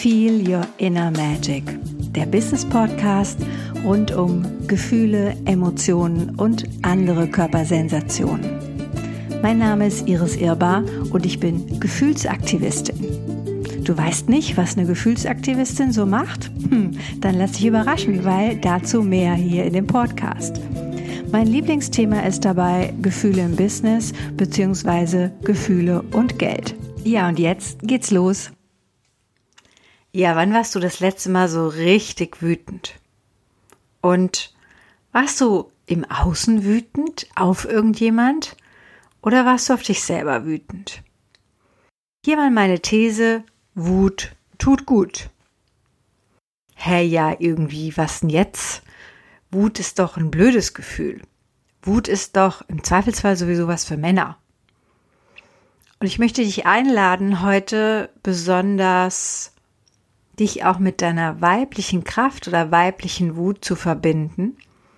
Feel Your Inner Magic, der Business-Podcast rund um Gefühle, Emotionen und andere Körpersensationen. Mein Name ist Iris Irbar und ich bin Gefühlsaktivistin. Du weißt nicht, was eine Gefühlsaktivistin so macht? Dann lass dich überraschen, weil dazu mehr hier in dem Podcast. Mein Lieblingsthema ist dabei Gefühle im Business bzw. Gefühle und Geld. Ja, und jetzt geht's los. Ja, wann warst du das letzte Mal so richtig wütend? Und warst du im Außen wütend auf irgendjemand oder warst du auf dich selber wütend? Hier mal meine These: Wut tut gut. Hä, ja, irgendwie, was denn jetzt? Wut ist doch ein blödes Gefühl. Wut ist doch im Zweifelsfall sowieso was für Männer. Und ich möchte dich einladen, heute besonders dich auch mit deiner weiblichen Kraft oder weiblichen Wut zu verbinden,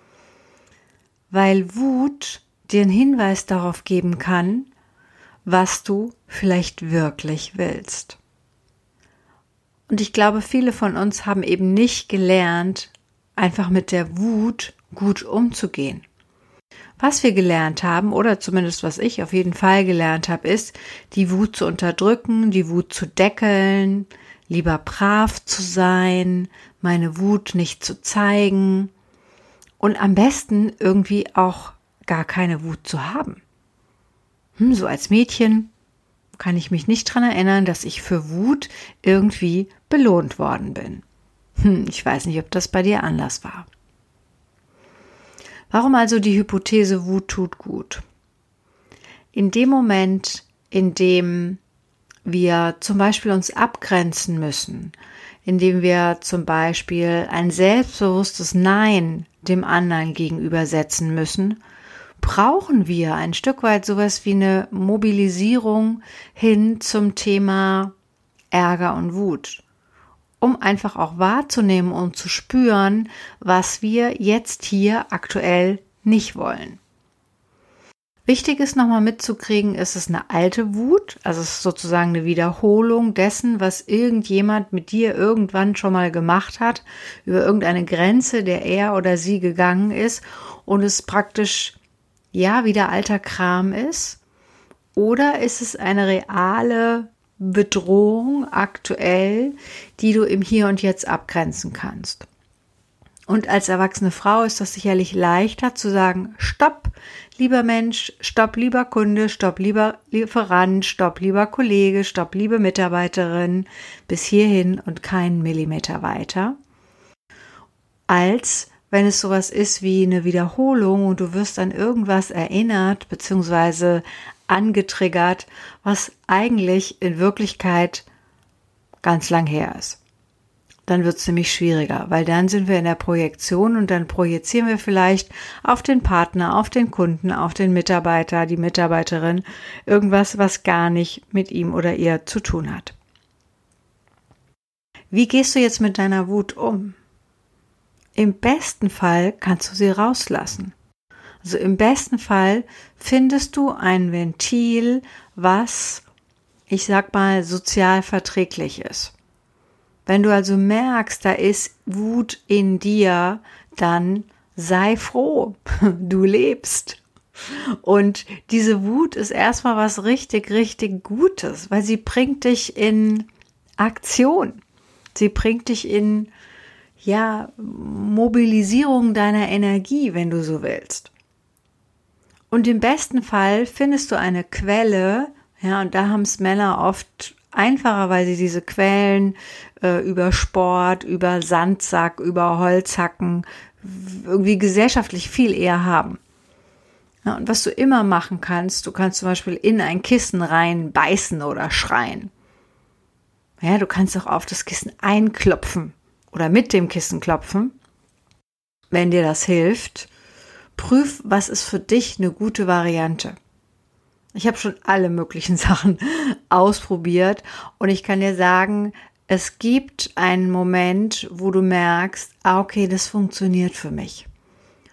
weil Wut dir einen Hinweis darauf geben kann, was du vielleicht wirklich willst. Und ich glaube, viele von uns haben eben nicht gelernt, einfach mit der Wut gut umzugehen. Was wir gelernt haben, oder zumindest was ich auf jeden Fall gelernt habe, ist, die Wut zu unterdrücken, die Wut zu deckeln, lieber brav zu sein, meine Wut nicht zu zeigen und am besten irgendwie auch gar keine Wut zu haben. So als Mädchen kann ich mich nicht daran erinnern, dass ich für Wut irgendwie belohnt worden bin. Ich weiß nicht, ob das bei dir anders war. Warum also die Hypothese, Wut tut gut? In dem Moment, in dem wir zum Beispiel uns abgrenzen müssen, indem wir zum Beispiel ein selbstbewusstes Nein dem anderen gegenübersetzen müssen, brauchen wir ein Stück weit sowas wie eine Mobilisierung hin zum Thema Ärger und Wut, um einfach auch wahrzunehmen und zu spüren, was wir jetzt hier aktuell nicht wollen. Wichtig ist nochmal mitzukriegen, ist es eine alte Wut, also es ist sozusagen eine Wiederholung dessen, was irgendjemand mit dir irgendwann schon mal gemacht hat, über irgendeine Grenze, der er oder sie gegangen ist und es praktisch, ja, wieder alter Kram ist? Oder ist es eine reale Bedrohung aktuell, die du im Hier und Jetzt abgrenzen kannst? Und als erwachsene Frau ist das sicherlich leichter zu sagen, stopp, lieber Mensch, stopp, lieber Kunde, stopp, lieber Lieferant, stopp, lieber Kollege, stopp, liebe Mitarbeiterin, bis hierhin und keinen Millimeter weiter, als wenn es sowas ist wie eine Wiederholung und du wirst an irgendwas erinnert bzw. angetriggert, was eigentlich in Wirklichkeit ganz lang her ist. Dann wird es nämlich schwieriger, weil dann sind wir in der Projektion und dann projizieren wir vielleicht auf den Partner, auf den Kunden, auf den Mitarbeiter, die Mitarbeiterin, irgendwas, was gar nicht mit ihm oder ihr zu tun hat. Wie gehst du jetzt mit deiner Wut um? Im besten Fall kannst du sie rauslassen. Also im besten Fall findest du ein Ventil, was, ich sag mal, sozial verträglich ist. Wenn du also merkst, da ist Wut in dir, dann sei froh, du lebst. Und diese Wut ist erstmal was richtig, richtig Gutes, weil sie bringt dich in Aktion. Sie bringt dich in, ja, Mobilisierung deiner Energie, wenn du so willst. Und im besten Fall findest du eine Quelle, ja, und da haben es Männer oft einfacher, weil sie diese Quellen über Sport, über Sandsack, über Holzhacken irgendwie gesellschaftlich viel eher haben. Ja, und was du immer machen kannst, du kannst zum Beispiel in ein Kissen rein beißen oder schreien. Ja, du kannst auch auf das Kissen einklopfen oder mit dem Kissen klopfen, wenn dir das hilft. Prüf, was ist für dich eine gute Variante. Ich habe schon alle möglichen Sachen ausprobiert und ich kann dir sagen, es gibt einen Moment, wo du merkst, okay, das funktioniert für mich.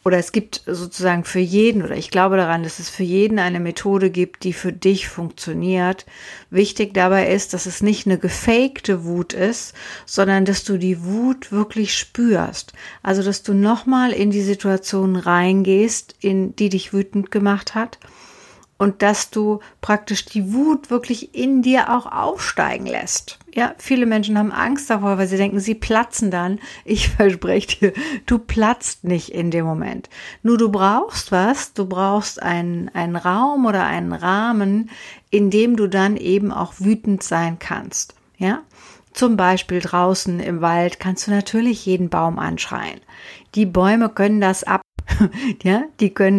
oder es gibt sozusagen für jeden, oder ich glaube daran, dass es für jeden eine Methode gibt, die für dich funktioniert. Wichtig dabei ist, dass es nicht eine gefakte Wut ist, sondern dass du die Wut wirklich spürst. Also, dass du nochmal in die Situation reingehst, die dich wütend gemacht hat. Und dass du praktisch die Wut wirklich in dir auch aufsteigen lässt. Ja, viele Menschen haben Angst davor, weil sie denken, sie platzen dann. Ich verspreche dir, du platzt nicht in dem Moment. Nur du brauchst was, du brauchst einen Raum oder einen Rahmen, in dem du dann eben auch wütend sein kannst. Ja, zum Beispiel draußen im Wald kannst du natürlich jeden Baum anschreien. Die Bäume können das ab. Ja, die kriegen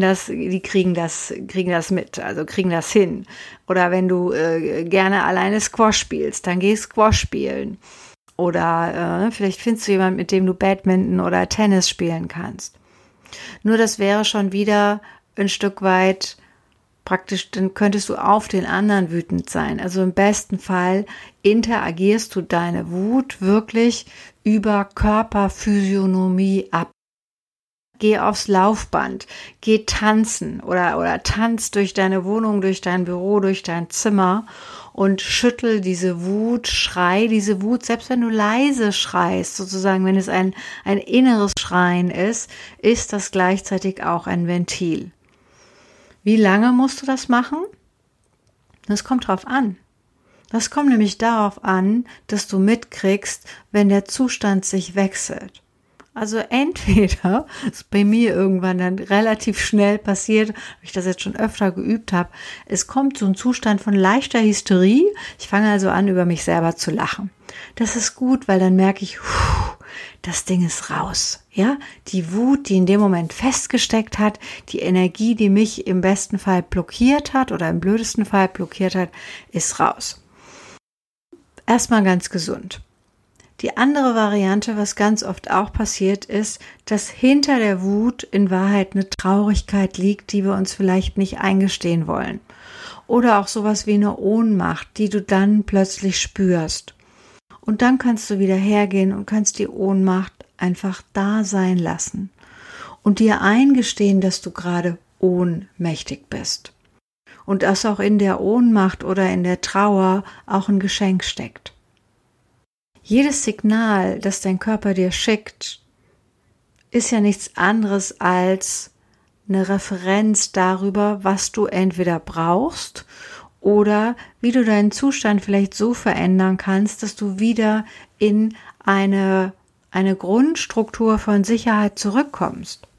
das mit, also kriegen das hin. Oder wenn du gerne alleine Squash spielst, dann geh Squash spielen. Oder vielleicht findest du jemanden, mit dem du Badminton oder Tennis spielen kannst. Nur das wäre schon wieder ein Stück weit praktisch, dann könntest du auf den anderen wütend sein. Also im besten Fall interagierst du deine Wut wirklich über Körperphysiognomie ab. Geh aufs Laufband, geh tanzen oder tanz durch deine Wohnung, durch dein Büro, durch dein Zimmer und schüttel diese Wut, schrei diese Wut, selbst wenn du leise schreist, sozusagen, wenn es ein inneres Schreien ist das gleichzeitig auch ein Ventil. Wie lange musst du das machen? Das kommt drauf an. Das kommt nämlich darauf an, dass du mitkriegst, wenn der Zustand sich wechselt. Also entweder, ist bei mir irgendwann dann relativ schnell passiert, weil ich das jetzt schon öfter geübt habe, es kommt so ein Zustand von leichter Hysterie. Ich fange also an, über mich selber zu lachen. Das ist gut, weil dann merke ich, das Ding ist raus. Ja, die Wut, die in dem Moment festgesteckt hat, die Energie, die mich im besten Fall blockiert hat oder im blödesten Fall blockiert hat, ist raus. Erstmal ganz gesund. Die andere Variante, was ganz oft auch passiert, ist, dass hinter der Wut in Wahrheit eine Traurigkeit liegt, die wir uns vielleicht nicht eingestehen wollen. Oder auch sowas wie eine Ohnmacht, die du dann plötzlich spürst. Und dann kannst du wieder hergehen und kannst die Ohnmacht einfach da sein lassen. Und dir eingestehen, dass du gerade ohnmächtig bist. Und dass auch in der Ohnmacht oder in der Trauer auch ein Geschenk steckt. Jedes Signal, das dein Körper dir schickt, ist ja nichts anderes als eine Referenz darüber, was du entweder brauchst oder wie du deinen Zustand vielleicht so verändern kannst, dass du wieder in eine Grundstruktur von Sicherheit zurückkommst.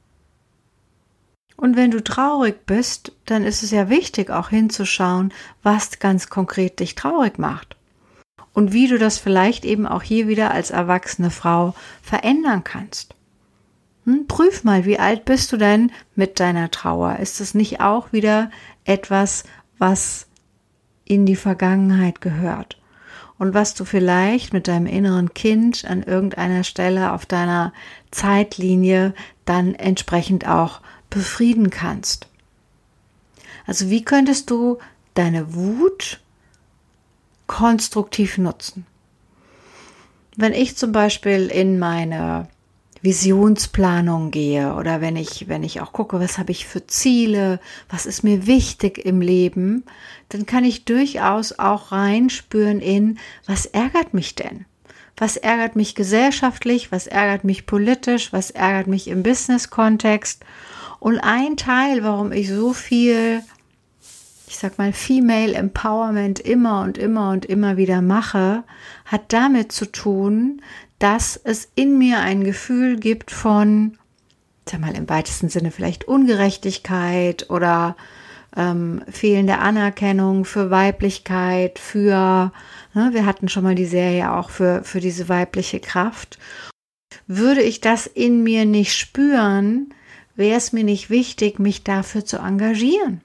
Und wenn du traurig bist, dann ist es ja wichtig, auch hinzuschauen, was ganz konkret dich traurig macht. Und wie du das vielleicht eben auch hier wieder als erwachsene Frau verändern kannst. Prüf mal, wie alt bist du denn mit deiner Trauer? Ist es nicht auch wieder etwas, was in die Vergangenheit gehört? Und was du vielleicht mit deinem inneren Kind an irgendeiner Stelle auf deiner Zeitlinie dann entsprechend auch befrieden kannst. Also wie könntest du deine Wut konstruktiv nutzen? Wenn ich zum Beispiel in meine Visionsplanung gehe oder wenn ich auch gucke, was habe ich für Ziele, was ist mir wichtig im Leben, dann kann ich durchaus auch reinspüren in, was ärgert mich denn? Was ärgert mich gesellschaftlich, was ärgert mich politisch, was ärgert mich im Business-Kontext? Und ein Teil, warum ich so viel, ich sag mal, Female Empowerment immer und immer und immer wieder mache, hat damit zu tun, dass es in mir ein Gefühl gibt von, sag mal, im weitesten Sinne vielleicht Ungerechtigkeit oder fehlende Anerkennung für Weiblichkeit, wir hatten schon mal die Serie auch für diese weibliche Kraft. Würde ich das in mir nicht spüren, wäre es mir nicht wichtig, mich dafür zu engagieren.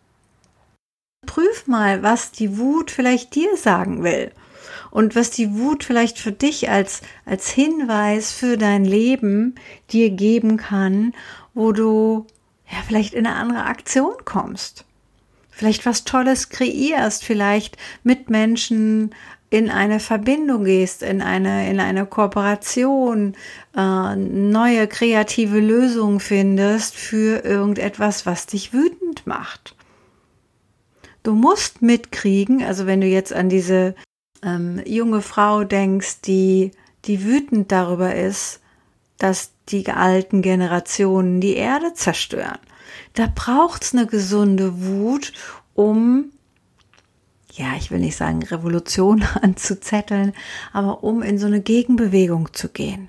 Prüf mal, was die Wut vielleicht dir sagen will und was die Wut vielleicht für dich als Hinweis für dein Leben dir geben kann, wo du ja vielleicht in eine andere Aktion kommst. Vielleicht was Tolles kreierst, vielleicht mit Menschen in eine Verbindung gehst, in eine Kooperation, neue kreative Lösungen findest für irgendetwas, was dich wütend macht. Du musst mitkriegen, also wenn du jetzt an diese junge Frau denkst, die wütend darüber ist, dass die alten Generationen die Erde zerstören. Da braucht's eine gesunde Wut, um, ja, ich will nicht sagen Revolution anzuzetteln, aber um in so eine Gegenbewegung zu gehen.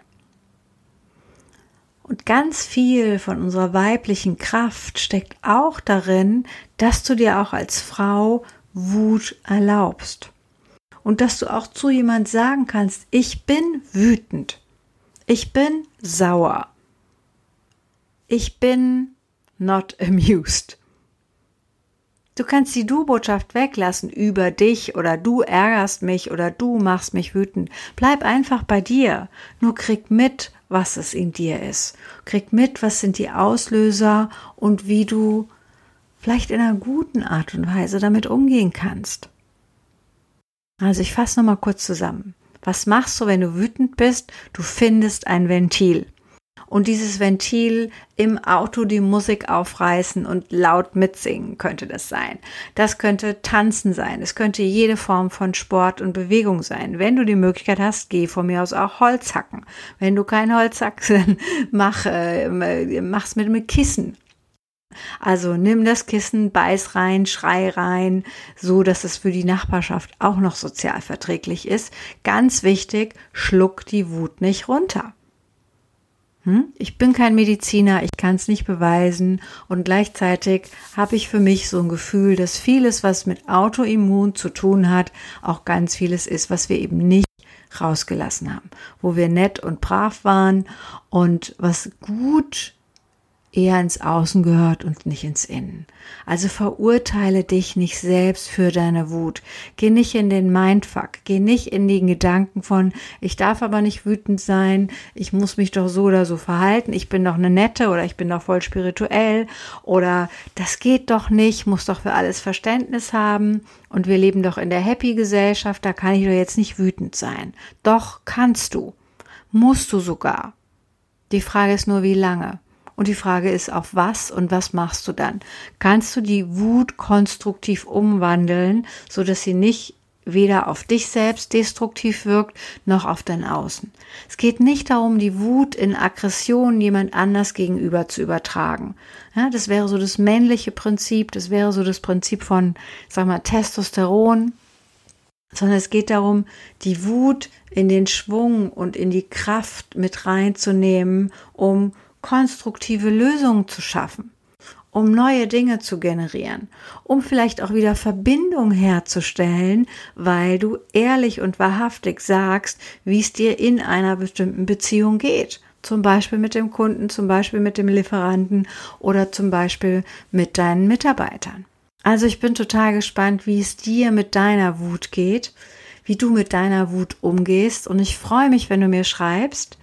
Und ganz viel von unserer weiblichen Kraft steckt auch darin, dass du dir auch als Frau Wut erlaubst. Und dass du auch zu jemand sagen kannst, ich bin wütend, ich bin sauer, ich bin not amused. Du kannst die Du-Botschaft weglassen über dich oder du ärgerst mich oder du machst mich wütend. Bleib einfach bei dir, nur krieg mit, was es in dir ist. Krieg mit, was sind die Auslöser und wie du vielleicht in einer guten Art und Weise damit umgehen kannst. Also ich fasse nochmal kurz zusammen. Was machst du, wenn du wütend bist? Du findest ein Ventil. Und dieses Ventil im Auto die Musik aufreißen und laut mitsingen könnte das sein. Das könnte Tanzen sein. Es könnte jede Form von Sport und Bewegung sein. Wenn du die Möglichkeit hast, geh von mir aus auch Holz hacken. Wenn du kein Holz hackst, dann mach's mit einem Kissen. Also nimm das Kissen, beiß rein, schrei rein, so dass es für die Nachbarschaft auch noch sozial verträglich ist. Ganz wichtig, schluck die Wut nicht runter. Ich bin kein Mediziner, ich kann es nicht beweisen und gleichzeitig habe ich für mich so ein Gefühl, dass vieles, was mit Autoimmun zu tun hat, auch ganz vieles ist, was wir eben nicht rausgelassen haben, wo wir nett und brav waren und was gut eher ins Außen gehört und nicht ins Innen. Also verurteile dich nicht selbst für deine Wut. Geh nicht in den Mindfuck. Geh nicht in die Gedanken von, ich darf aber nicht wütend sein, ich muss mich doch so oder so verhalten, ich bin doch eine Nette oder ich bin doch voll spirituell oder das geht doch nicht, muss doch für alles Verständnis haben und wir leben doch in der Happy-Gesellschaft, da kann ich doch jetzt nicht wütend sein. Doch kannst du. Musst du sogar. Die Frage ist nur, wie lange. Und die Frage ist, auf was und was machst du dann? Kannst du die Wut konstruktiv umwandeln, so dass sie nicht weder auf dich selbst destruktiv wirkt, noch auf dein Außen? Es geht nicht darum, die Wut in Aggression jemand anders gegenüber zu übertragen. Ja, das wäre so das männliche Prinzip, das wäre so das Prinzip von, Testosteron. Sondern es geht darum, die Wut in den Schwung und in die Kraft mit reinzunehmen, um konstruktive Lösungen zu schaffen, um neue Dinge zu generieren, um vielleicht auch wieder Verbindung herzustellen, weil du ehrlich und wahrhaftig sagst, wie es dir in einer bestimmten Beziehung geht. Zum Beispiel mit dem Kunden, zum Beispiel mit dem Lieferanten oder zum Beispiel mit deinen Mitarbeitern. Also ich bin total gespannt, wie es dir mit deiner Wut geht, wie du mit deiner Wut umgehst und ich freue mich, wenn du mir schreibst,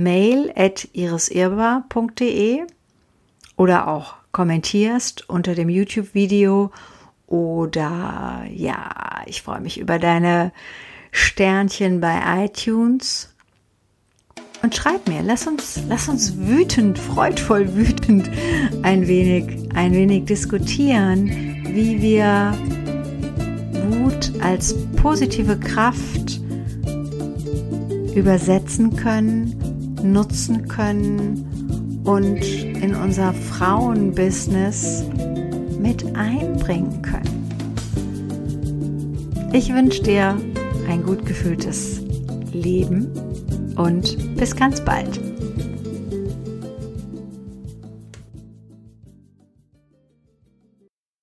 mail@irisirba.de oder auch kommentierst unter dem YouTube-Video oder ja, ich freue mich über deine Sternchen bei iTunes und schreib mir, lass uns wütend, freudvoll wütend ein wenig diskutieren, wie wir Wut als positive Kraft übersetzen können, nutzen können und in unser Frauenbusiness mit einbringen können. Ich wünsche dir ein gut gefühltes Leben und bis ganz bald.